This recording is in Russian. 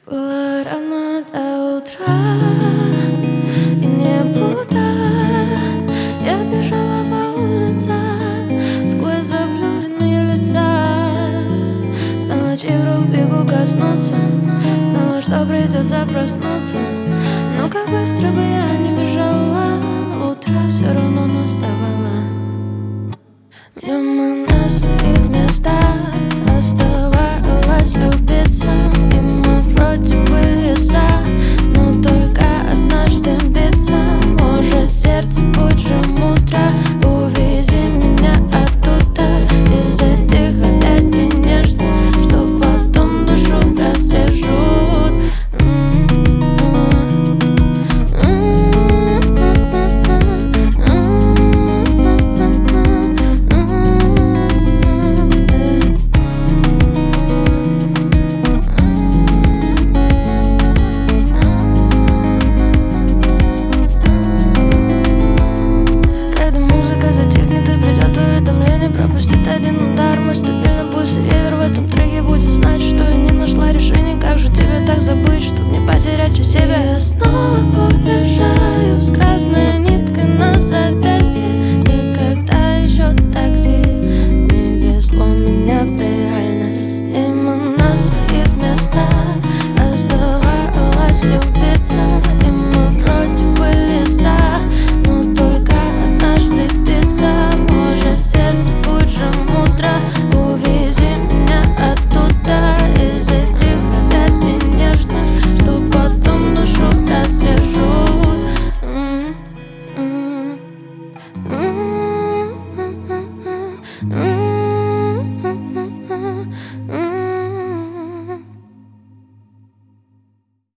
Было рано до утра, и небудто я бежала по улицам сквозь заблюренные лица. Знала, чей вдруг бегу коснуться, знала, что придется проснуться. Но как быстро бы я не бежала, утро все равно наставало. Где мы на своих местах, оставалось влюбиться.